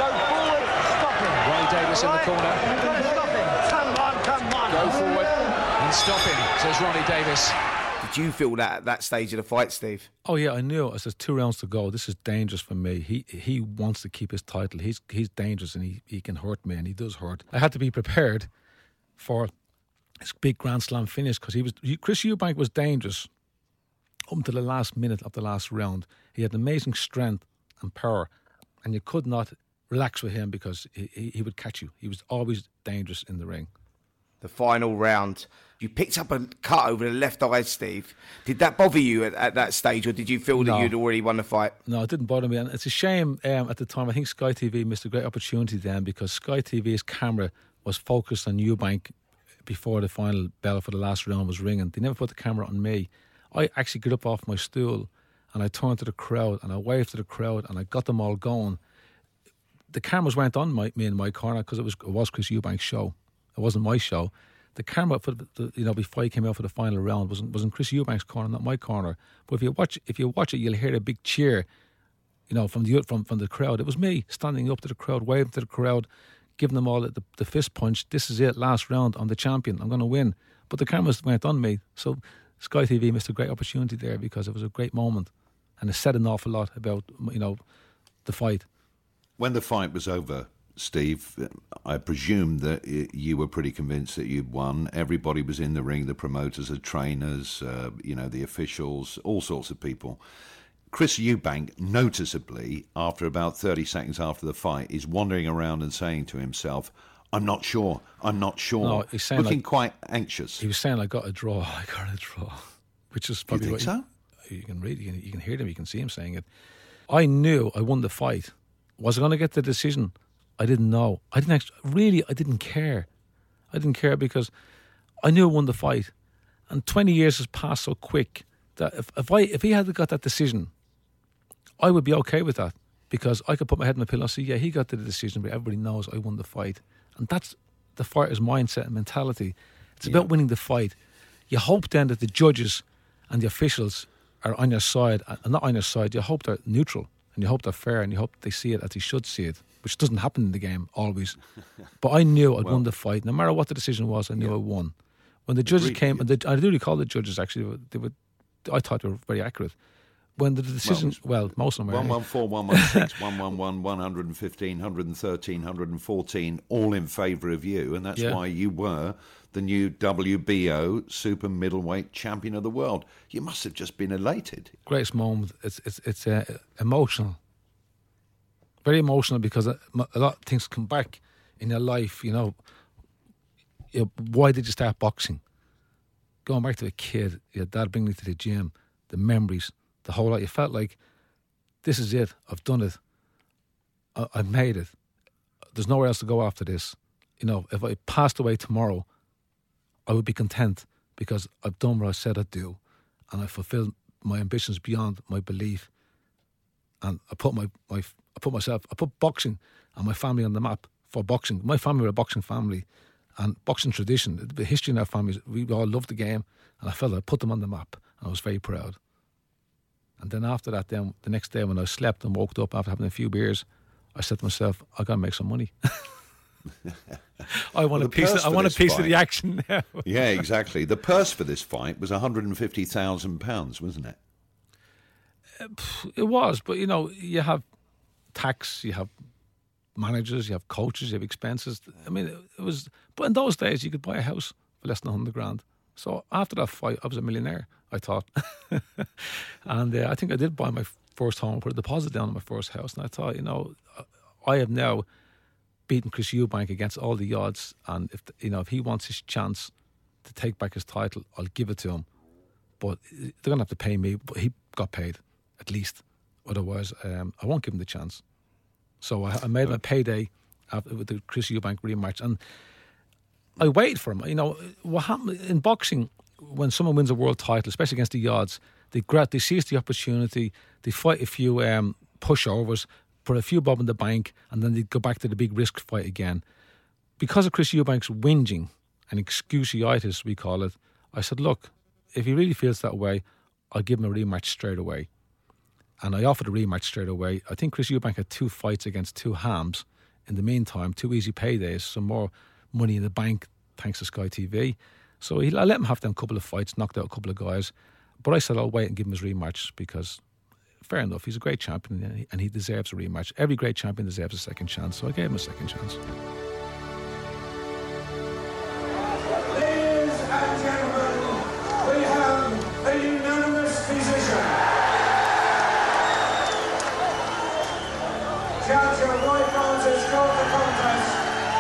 Stop him. Ronnie Davis in the corner. Stop him. Come on. Go forward and stop him, says Ronnie Davis. Did you feel that at that stage of the fight, Steve? Oh yeah, I knew. I said 2 rounds to go. This is dangerous for me. He wants to keep his title. He's dangerous and he can hurt me, and he does hurt. I had to be prepared for his big Grand Slam finish because Chris Eubank was dangerous up to the last minute of the last round. He had amazing strength and power, and you could not relax with him because he would catch you. He was always dangerous in the ring. The final round, you picked up a cut over the left eye, Steve. Did that bother you at that stage, or did you feel that you'd already won the fight? No, it didn't bother me, and it's a shame at the time. I think Sky TV missed a great opportunity then because Sky TV's camera was focused on Eubank before the final bell for the last round was ringing. They never put the camera on me. I actually got up off my stool and I turned to the crowd and I waved to the crowd and I got them all going. The cameras weren't on me in my corner because it was Chris Eubank's show. It wasn't my show. The camera for before he came out for the final round was in Chris Eubank's corner, not my corner. But if you watch it, you'll hear a big cheer, from the crowd. It was me standing up to the crowd, waving to the crowd, giving them all the fist punch. This is it, last round. I'm the champion. I'm going to win. But the cameras weren't on me, so Sky TV missed a great opportunity there because it was a great moment, and it said an awful lot about the fight. When the fight was over, Steve, I presume that you were pretty convinced that you'd won. Everybody was in the ring, the promoters, the trainers, the officials, all sorts of people. Chris Eubank, noticeably, after about 30 seconds after the fight, is wandering around and saying to himself, I'm not sure. No, he's saying looking quite anxious. He was saying, I got a draw, which is probably you think so? You can read, you can hear him, you can see him saying it. I knew I won the fight. Was I going to get the decision? I didn't know. I didn't care. I didn't care because I knew I won the fight. And 20 years has passed so quick that if he had got that decision, I would be okay with that because I could put my head in the pillow and say, yeah, he got the decision, but everybody knows I won the fight. And that's the fighter's mindset and mentality. It's about winning the fight. You hope then that the judges and the officials are on your side, and not on your side. You hope they're neutral, and you hope they're fair, and you hope they see it as they should see it, which doesn't happen in the game always. But I knew I'd won the fight. No matter what the decision was, I knew I won. When the judges came, and I do recall the judges actually, I thought they were very accurate. When the decision, most of them were 114, 116, 111, 115, 113, 114, all in favour of you, and that's why you were the new WBO super middleweight champion of the world. You must have just been elated. Greatest moment. It's emotional, very emotional because a lot of things come back in your life. Why did you start boxing? Going back to a kid, your dad bringing you to the gym, the memories. The whole lot, you felt like, this is it, I've done it, I've made it, there's nowhere else to go after this. If I passed away tomorrow, I would be content because I've done what I said I'd do and I fulfilled my ambitions beyond my belief, and I put boxing and my family on the map for boxing. My family were a boxing family, and boxing tradition, the history in our families, we all loved the game, and I felt I put them on the map and I was very proud. And then after that, the next day when I slept and woke up after having a few beers, I said to myself, I got to make some money. I want a piece of the action now. Yeah, exactly. The purse for this fight was £150,000, wasn't it? It was, but you have tax, you have managers, you have coaches, you have expenses. I mean, it was. But in those days, you could buy a house for less than $100,000. So after that fight, I was a millionaire, I thought. And I think I did buy my first home, put a deposit down on my first house. And I thought, I have now beaten Chris Eubank against all the odds. And if he wants his chance to take back his title, I'll give it to him. But they're going to have to pay me. But he got paid, at least. Otherwise, I won't give him the chance. So I made my payday with the Chris Eubank rematch. And I waited for him. What happened in boxing, when someone wins a world title, especially against the odds, they seize the opportunity, they fight a few pushovers, put a few bob in the bank, and then they go back to the big risk fight again. Because of Chris Eubank's whinging and excuseitis, we call it, I said, look, if he really feels that way, I'll give him a rematch straight away. And I offered a rematch straight away. I think Chris Eubank had 2 fights against 2 hams. In the meantime, 2 easy paydays, some more money in the bank thanks to Sky TV. So I let him have them couple of fights, knocked out a couple of guys. But I said I'll wait and give him his rematch because, fair enough, he's a great champion and he deserves a rematch. Every great champion deserves a second chance, so I gave him a second chance. Ladies and gentlemen, we have a unanimous decision. Judge Roy Francis scored the contest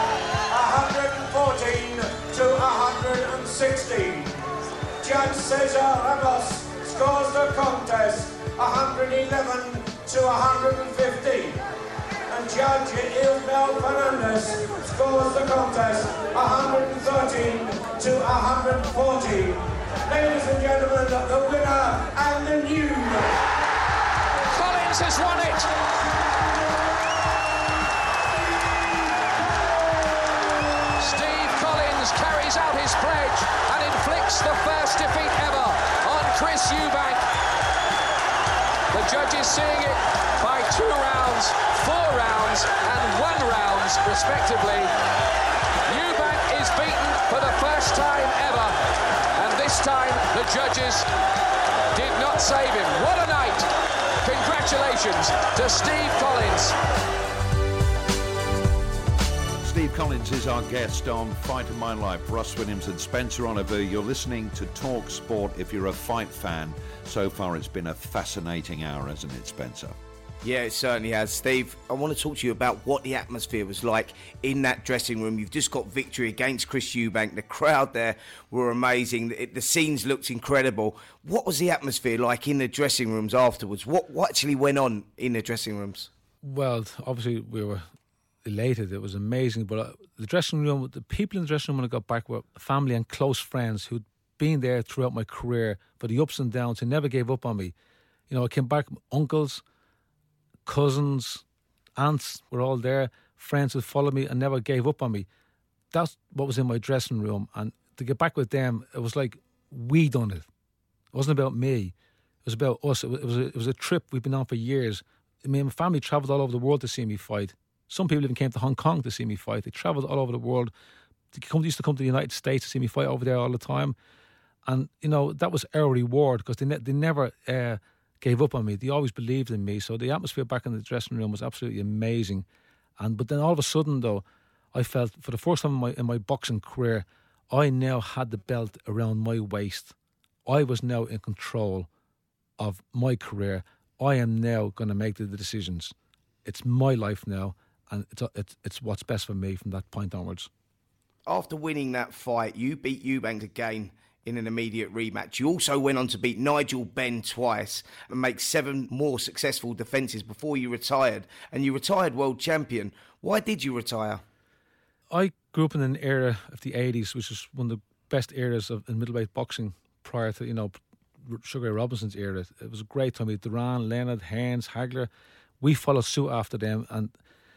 114 to 116. Judge Cesar Ramos scores the contest 111 to 115. And Judge Isabel Fernandez scores the contest 113 to 114. Ladies and gentlemen, the winner Collins has won it. Steve Collins carries out his pledge and inflicts the first defeat ever on Chris Eubank. The judges seeing it by 2 rounds, 4 rounds and 1 round respectively. Eubank is beaten for the first time ever, and this time the judges did not save him. What a night! Congratulations to Steve Collins. Steve Collins is our guest on Fight of My Life. Russ Williams and Spencer Oliver. You're listening to Talk Sport. If you're a fight fan, so far it's been a fascinating hour, hasn't it, Spencer? Yeah, it certainly has. Steve, I want to talk to you about what the atmosphere was like in that dressing room. You've just got victory against Chris Eubank. The crowd there were amazing. The scenes looked incredible. What was the atmosphere like in the dressing rooms afterwards? What actually went on in the dressing rooms? Well, obviously we were elated. It was amazing. But the dressing room, the people in the dressing room when I got back were family and close friends who'd been there throughout my career for the ups and downs, who never gave up on me. You know, I came back, uncles, cousins, aunts were all there, friends who followed me and never gave up on me. That's what was in my dressing room. And to get back with them, it was like we done it. It wasn't about me. It was about us. It was a trip we've been on for years. I mean, my family travelled all over the world to see me fight. Some people even came to Hong Kong to see me fight. They travelled all over the world. They used to come to the United States to see me fight over there all the time. And, you know, that was our reward because they never gave up on me. They always believed in me. So the atmosphere back in the dressing room was absolutely amazing. But then all of a sudden, though, I felt for the first time in my boxing career, I now had the belt around my waist. I was now in control of my career. I am now going to make the decisions. It's my life now, and it's what's best for me from that point onwards. After winning that fight, you beat Eubank again in an immediate rematch. You also went on to beat Nigel Benn twice and make 7 more successful defences before you retired. And you retired world champion. Why did you retire? I grew up in an era of the 80s, which is one of the best eras in middleweight boxing prior to, you know, Sugar Ray Robinson's era. It was a great time. We had Duran, Leonard, Haynes, Hagler. We followed suit after them, and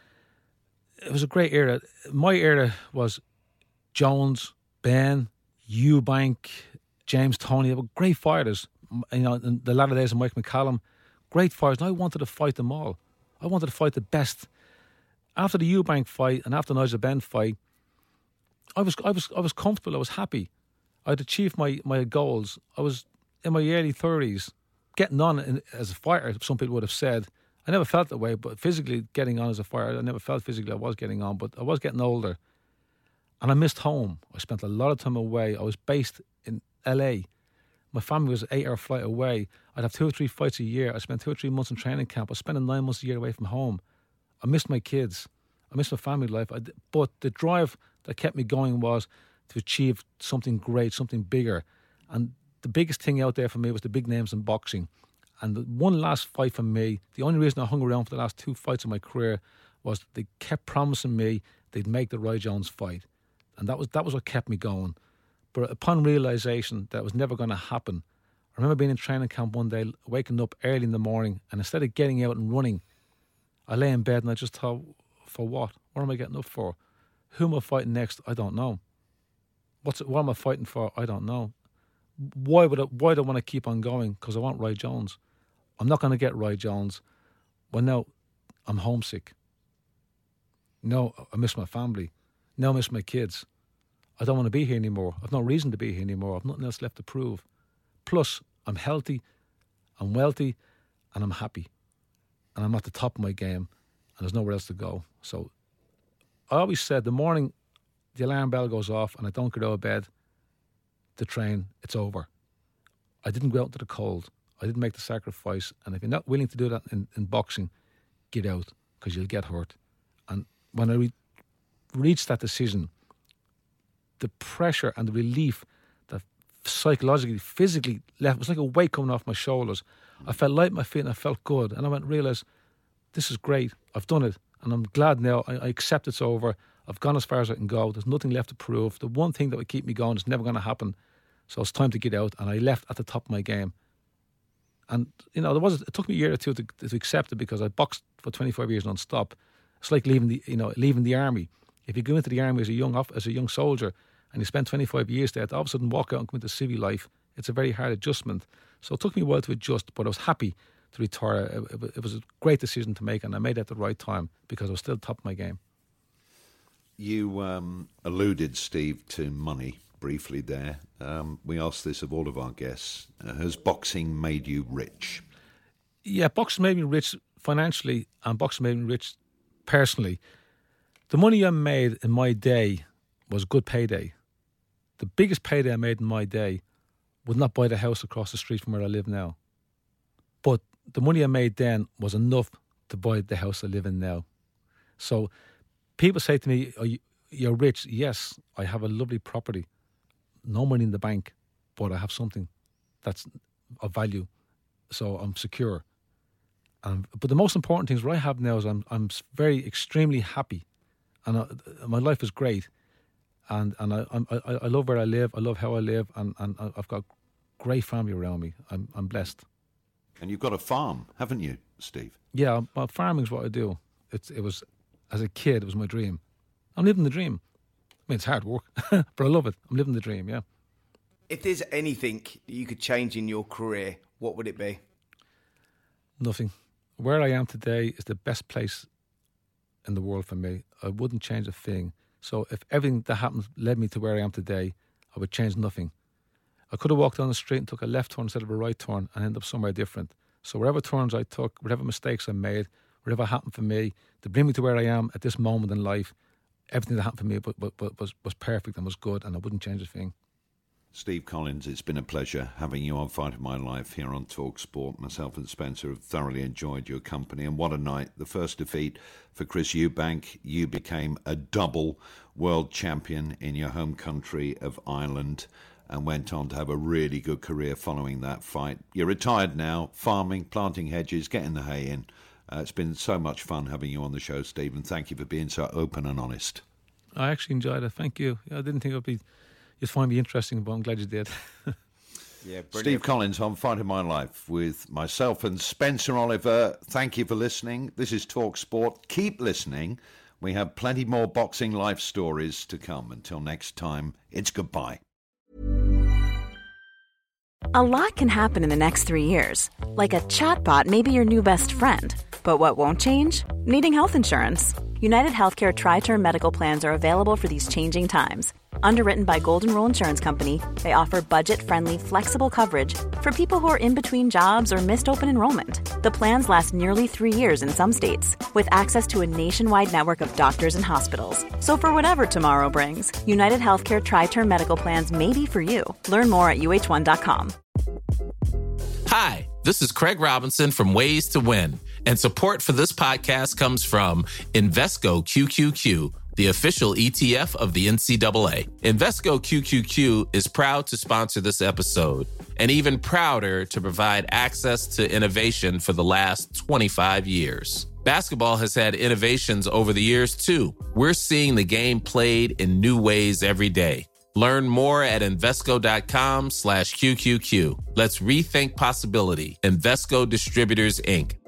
it was a great era. My era was Jones, Ben, Eubank, James Toney. They were great fighters. You know, in the latter days of Mike McCallum, great fighters. And I wanted to fight them all. I wanted to fight the best. After the Eubank fight and after the Nigel Benn fight, I was comfortable. I was happy. I'd achieved my goals. I was in my early 30s, getting on as a fighter. Some people would have said. I never felt that way, but physically getting on as a fighter, I never felt physically I was getting on, but I was getting older. And I missed home. I spent a lot of time away. I was based in LA. My family was an 8-hour flight away. I'd have 2 or 3 fights a year. I spent 2 or 3 months in training camp. I was spending 9 months a year away from home. I missed my kids. I missed my family life. But the drive that kept me going was to achieve something great, something bigger. And the biggest thing out there for me was the big names in boxing. And the one last fight for me, the only reason I hung around for the last 2 fights of my career was they kept promising me they'd make the Roy Jones fight. And that was what kept me going. But upon realisation that it was never going to happen, I remember being in training camp one day, waking up early in the morning, and instead of getting out and running, I lay in bed and I just thought, for what? What am I getting up for? Who am I fighting next? I don't know. What am I fighting for? I don't know. Why do I want to keep on going? Because I want Roy Jones. I'm not going to get Roy Jones. Well, no, I'm homesick. No, I miss my family. No, I miss my kids. I don't want to be here anymore. I've no reason to be here anymore. I've nothing else left to prove. Plus, I'm healthy, I'm wealthy, and I'm happy. And I'm at the top of my game, and there's nowhere else to go. So I always said the morning the alarm bell goes off and I don't get out of bed to train, it's over. I didn't go out into the cold. I didn't make the sacrifice. And if you're not willing to do that in boxing, get out, because you'll get hurt. And when I reached that decision, the pressure and the relief that psychologically, physically left, it was like a weight coming off my shoulders. I felt light on my feet and I felt good. And I went, realised, this is great. I've done it. And I'm glad now. I accept it's over. I've gone as far as I can go. There's nothing left to prove. The one thing that would keep me going is never going to happen. So it's time to get out. And I left at the top of my game. And, you know, it took me a year or two to accept it, because I boxed for 25 years non-stop. It's like leaving the army. If you go into the army as a young soldier and you spend 25 years there, to all of a sudden walk out and come into civil life, it's a very hard adjustment. So it took me a while to adjust, but I was happy to retire. It was a great decision to make, and I made it at the right time because I was still top of my game. You alluded, Steve, to money briefly there. We ask this of all of our guests. Has boxing made you rich? Yeah, boxing made me rich financially, and boxing made me rich personally. The money I made in my day was good payday. The biggest payday I made in my day would not buy the house across the street from where I live now. But the money I made then was enough to buy the house I live in now. So people say to me, you're rich. Yes, I have a lovely property. No money in the bank, but I have something that's of value. So I'm secure. But the most important things what I have now is I'm very extremely happy, and my life is great, and I love where I live. I love how I live, and I've got great family around me. I'm blessed. And you've got a farm, haven't you, Steve? Yeah, farming's what I do. It was as a kid, it was my dream. I'm living the dream. I mean, it's hard work, but I love it. I'm living the dream. Yeah. If there's anything you could change in your career, what would it be? Nothing. Where I am today is the best place in the world for me. I wouldn't change a thing. So if everything that happened led me to where I am today, I would change nothing. I could have walked down the street and took a left turn instead of a right turn and ended up somewhere different. So whatever turns I took, whatever mistakes I made, whatever happened for me to bring me to where I am at this moment in life, everything that happened for me was perfect and was good, and I wouldn't change a thing. Steve Collins, it's been a pleasure having you on Fight of My Life here on TalkSport. Myself and Spencer have thoroughly enjoyed your company, and what a night. The first defeat for Chris Eubank. You became a double world champion in your home country of Ireland and went on to have a really good career following that fight. You're retired now, farming, planting hedges, getting the hay in. It's been so much fun having you on the show, Steve, and thank you for being so open and honest. I actually enjoyed it. Thank you. I didn't think you'd find me interesting, but I'm glad you did. Yeah, Steve Collins on Fight of My Life with myself and Spencer Oliver. Thank you for listening. This is TalkSport. Keep listening. We have plenty more boxing life stories to come. Until next time, it's goodbye. A lot can happen in the next 3 years. Like a chatbot may be your new best friend. But what won't change? Needing health insurance. United Healthcare Tri-Term Medical Plans are available for these changing times. Underwritten by Golden Rule Insurance Company, they offer budget-friendly, flexible coverage for people who are in between jobs or missed open enrollment. The plans last nearly 3 years in some states, with access to a nationwide network of doctors and hospitals. So for whatever tomorrow brings, United Healthcare Tri-Term Medical Plans may be for you. Learn more at uh1.com. Hi, this is Craig Robinson from Ways to Win, and support for this podcast comes from Invesco QQQ, the official ETF of the NCAA. Invesco QQQ is proud to sponsor this episode, and even prouder to provide access to innovation for the last 25 years. Basketball has had innovations over the years, too. We're seeing the game played in new ways every day. Learn more at Invesco.com/QQQ. Let's rethink possibility. Invesco Distributors, Inc.